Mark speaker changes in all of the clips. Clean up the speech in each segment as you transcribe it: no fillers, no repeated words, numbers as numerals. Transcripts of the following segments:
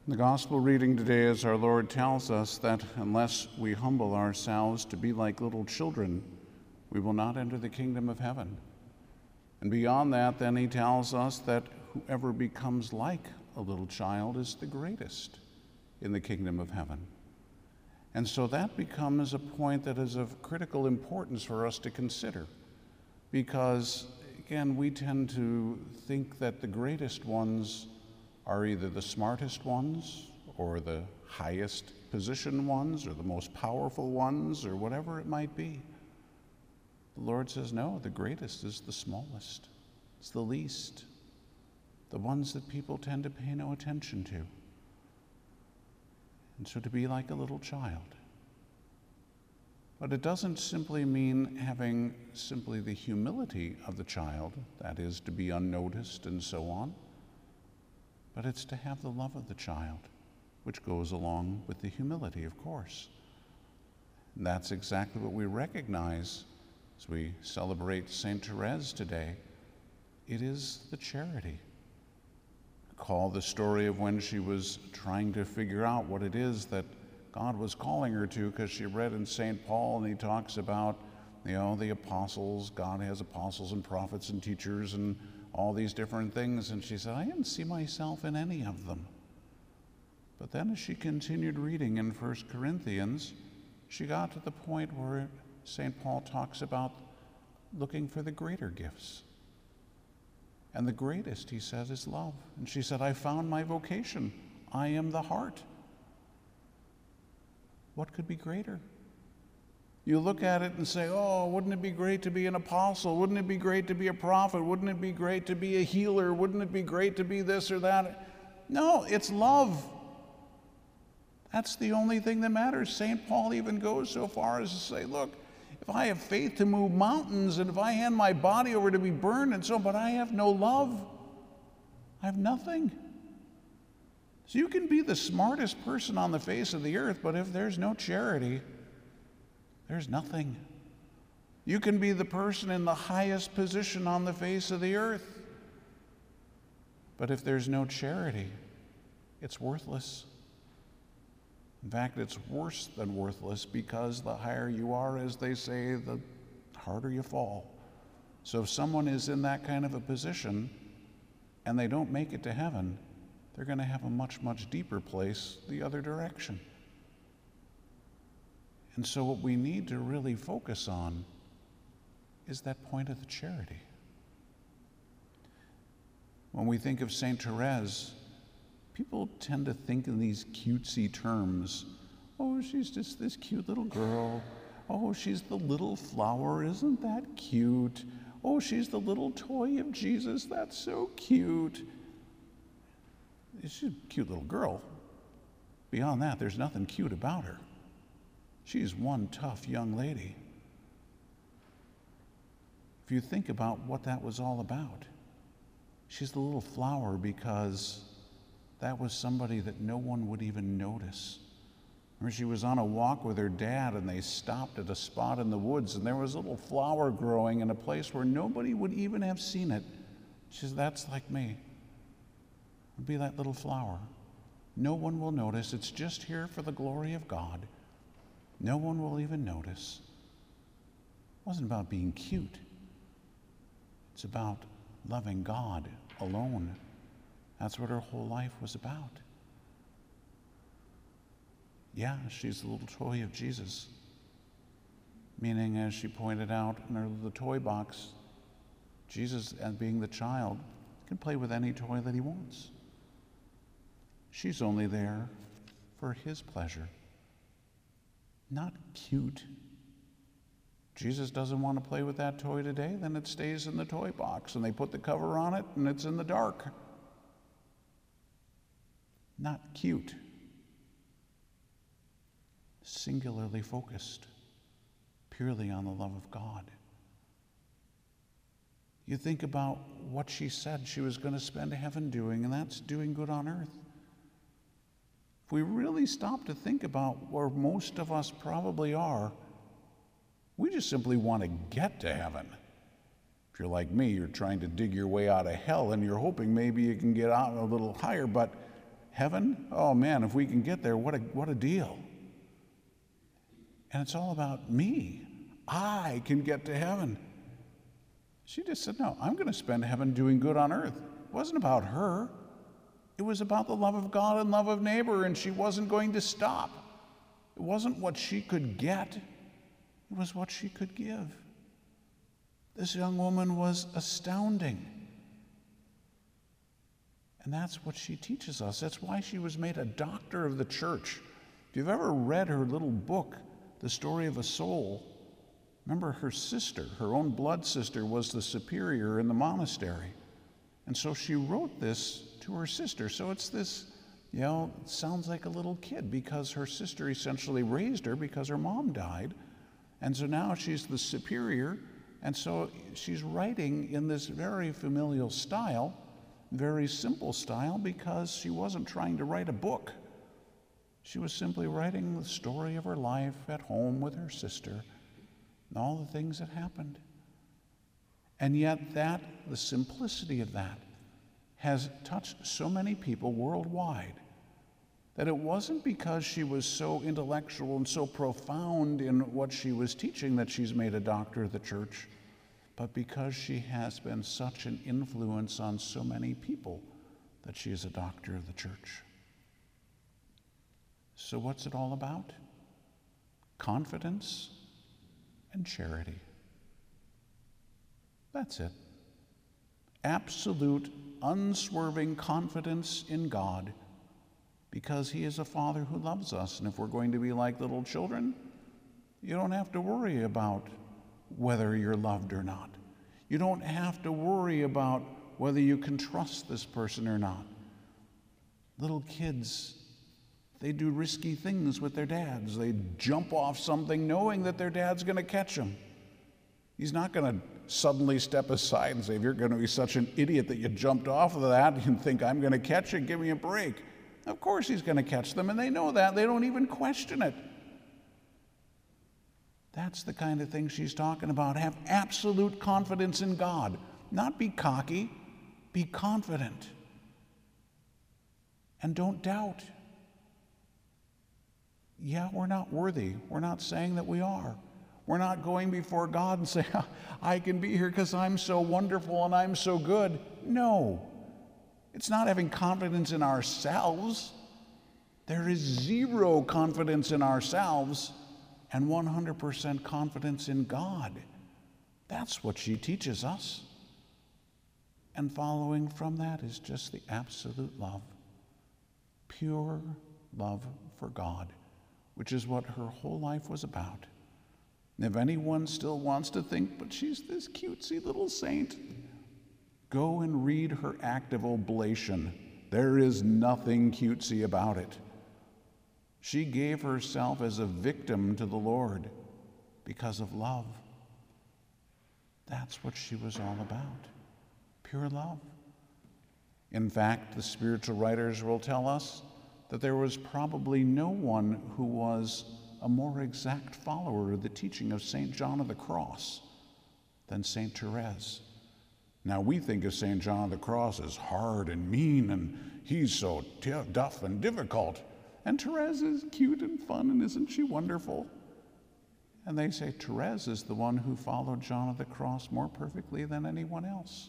Speaker 1: The gospel reading today is our Lord tells us that unless we humble ourselves to be like little children, we will not enter the kingdom of heaven. And beyond that, then he tells us that whoever becomes like a little child is the greatest in the kingdom of heaven. And so that becomes a point that is of critical importance for us to consider, because again, we tend to think that the greatest ones are either the smartest ones or the highest positioned ones or the most powerful ones or whatever it might be. The Lord says, no, the greatest is the smallest. It's the least, the ones that people tend to pay no attention to. And so to be like a little child. But it doesn't simply mean having simply the humility of the child, that is, to be unnoticed and so on, but it's to have the love of the child, which goes along with the humility, of course. And that's exactly what we recognize as we celebrate Saint Therese today. It is the charity. Recall the story of when she was trying to figure out what it is that God was calling her to, because she read in St. Paul, and he talks about, the apostles. God has apostles and prophets and teachers and all these different things. And she said, I didn't see myself in any of them. But then as she continued reading in 1 Corinthians, she got to the point where St. Paul talks about looking for the greater gifts. And the greatest, he says, is love. And she said, I found my vocation. I am the heart. What could be greater? You look at it and say, oh, wouldn't it be great to be an apostle? Wouldn't it be great to be a prophet? Wouldn't it be great to be a healer? Wouldn't it be great to be this or that? No, it's love. That's the only thing that matters. St. Paul even goes so far as to say, look, if I have faith to move mountains, and if I hand my body over to be burned and so on, but I have no love, I have nothing. So you can be the smartest person on the face of the earth, but if there's no charity, there's nothing. You can be the person in the highest position on the face of the earth, but if there's no charity, it's worthless. In fact, it's worse than worthless, because the higher you are, as they say, the harder you fall. So if someone is in that kind of a position and they don't make it to heaven, they're going to have a much, much deeper place the other direction. And so what we need to really focus on is that point of the charity. When we think of Saint Therese, people tend to think in these cutesy terms. Oh, she's just this cute little girl. Oh, she's the little flower. Isn't that cute? Oh, she's the little toy of Jesus. That's so cute. She's a cute little girl. Beyond that, there's nothing cute about her. She's one tough young lady. If you think about what that was all about, she's the little flower because that was somebody that no one would even notice. Remember, she was on a walk with her dad, and they stopped at a spot in the woods, and there was a little flower growing in a place where nobody would even have seen it. She says, that's like me. I'd be that little flower. No one will notice. It's just here for the glory of God. No one will even notice. It wasn't about being cute. It's about loving God alone. That's what her whole life was about. Yeah, she's the little toy of Jesus. Meaning, as she pointed out in her little toy box, Jesus, as being the child, can play with any toy that he wants. She's only there for his pleasure. Not cute. Jesus doesn't want to play with that toy today, then it stays in the toy box, and they put the cover on it, and it's in the dark. Not cute. Singularly focused, purely on the love of God. You think about what she said she was going to spend heaven doing, and that's doing good on earth. If we really stop to think about where most of us probably are, we just simply want to get to heaven. If you're like me, you're trying to dig your way out of hell, and you're hoping maybe you can get out a little higher, but heaven, oh man, if we can get there, what a deal. And it's all about me. I can get to heaven. She just said, no, I'm going to spend heaven doing good on earth. It wasn't about her. It was about the love of God and love of neighbor, and she wasn't going to stop. It wasn't what she could get. It was what she could give. This young woman was astounding. And that's what she teaches us. That's why she was made a doctor of the church. If you've ever read her little book, The Story of a Soul, remember her sister, her own blood sister, was the superior in the monastery. And so she wrote this to her sister. So it's this, it sounds like a little kid because her sister essentially raised her because her mom died. And so now she's the superior. And so she's writing in this very familial style, very simple style, because she wasn't trying to write a book. She was simply writing the story of her life at home with her sister and all the things that happened. And yet the simplicity of that has touched so many people worldwide that it wasn't because she was so intellectual and so profound in what she was teaching that she's made a doctor of the church, but because she has been such an influence on so many people that she is a doctor of the church. So what's it all about? Confidence and charity. That's it. Absolute, unswerving confidence in God, because he is a Father who loves us. And if we're going to be like little children, you don't have to worry about whether you're loved or not. You don't have to worry about whether you can trust this person or not. Little kids, they do risky things with their dads. They jump off something knowing that their dad's going to catch them. He's not going to suddenly step aside and say, if you're going to be such an idiot that you jumped off of that and think I'm going to catch you, give me a break. Of course he's going to catch them, and they know that. They don't even question it. That's the kind of thing she's talking about. Have absolute confidence in God. Not be cocky, be confident. And don't doubt. Yeah, we're not worthy. We're not saying that we are. We're not going before God and saying, I can be here because I'm so wonderful and I'm so good. No. It's not having confidence in ourselves. There is zero confidence in ourselves and 100% confidence in God. That's what she teaches us. And following from that is just the absolute love. Pure love for God, which is what her whole life was about. And if anyone still wants to think, but she's this cutesy little saint, go and read her act of oblation. There is nothing cutesy about it. She gave herself as a victim to the Lord because of love. That's what she was all about. Pure love. In fact, the spiritual writers will tell us that there was probably no one who was a more exact follower of the teaching of St. John of the Cross than St. Therese. Now, we think of St. John of the Cross as hard and mean, and he's so tough and difficult. And Therese is cute and fun, and isn't she wonderful? And they say Therese is the one who followed John of the Cross more perfectly than anyone else.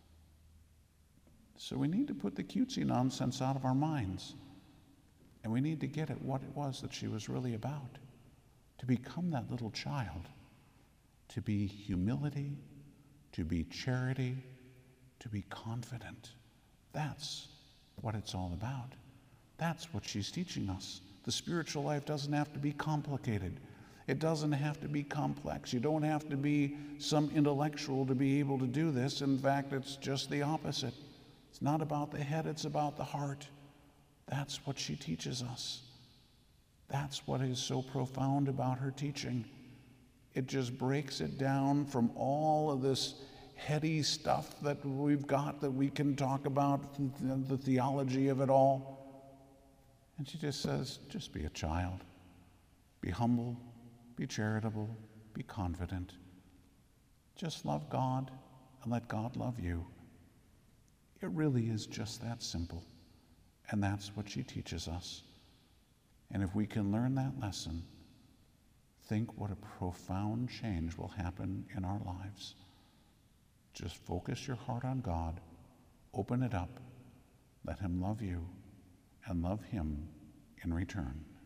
Speaker 1: So we need to put the cutesy nonsense out of our minds. And we need to get at what it was that she was really about. To become that little child. To be humility, to be charity, to be confident. That's what it's all about. That's what she's teaching us. The spiritual life doesn't have to be complicated. It doesn't have to be complex. You don't have to be some intellectual to be able to do this. In fact, it's just the opposite. It's not about the head, it's about the heart. That's what she teaches us. That's what is so profound about her teaching. It just breaks it down from all of this heady stuff that we've got that we can talk about, the theology of it all. And she just says, just be a child. Be humble, be charitable, be confident. Just love God and let God love you. It really is just that simple. And that's what she teaches us. And if we can learn that lesson, think what a profound change will happen in our lives. Just focus your heart on God, open it up, let him love you, and love him in return.